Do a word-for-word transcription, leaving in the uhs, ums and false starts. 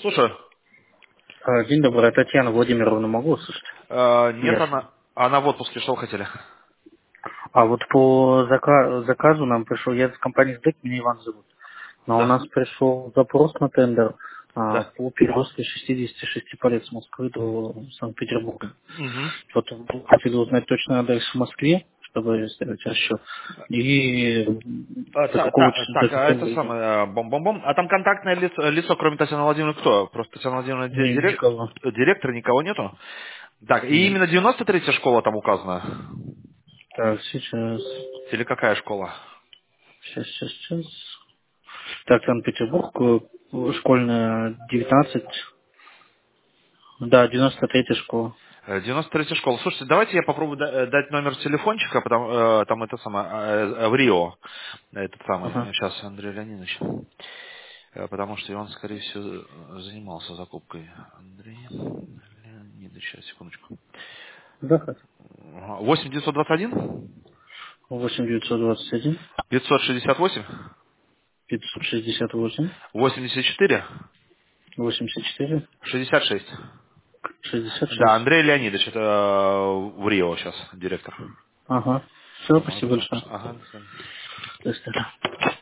Слушаю. А, День добрый, Татьяна Владимировна, могу услышать? Э, нет, Ясно. она, она в отпуске, что вы хотели? А вот по зака- заказу нам пришел, я из компании СДЭК, меня Иван зовут, но у Да. нас пришел запрос на тендер а, Да. по перевозке шестидесяти шести полет с Москвы до Санкт-Петербурга. Мгм. Вот хотел узнать точный адрес в Москве, чтобы сделать расчет, и А, до та- какого та- числа, до так, а какого это времени. самое, э, бом-бом-бом. А там контактное лицо, лицо, кроме Татьяны Владимировны, кто? Просто Татьяна Владимировна ди- Не, дирек- никого. директор, никого нету? Так, и Нет. именно девяносто третья школа там указана? Так, сейчас, Или какая школа? сейчас, сейчас, сейчас. Так, Санкт-Петербург, э, школьная девятнадцать. Да, девяносто третья школа. Э, девяносто третья школа. Слушайте, давайте я попробую да- э, дать номер телефончика, потому, э, там это самое, э, э, в Рио, этот самый, Ага. сейчас Андрей Леонидович. Э, Потому что он, скорее всего, э, занимался закупкой. Андрей Леонидович, сейчас, секундочку. Да, хорошо. Ага. восемь девятьсот двадцать один восемь девятьсот двадцать один пятьсот шестьдесят восемь пятьсот шестьдесят восемь восемьдесят четыре восемьдесят четыре шестьдесят шесть. шестьдесят Да, шесть. Андрей Леонидович, это э, в Рио сейчас директор. Ага. Все, Вот спасибо это, большое. ага, до свидания. До свидания.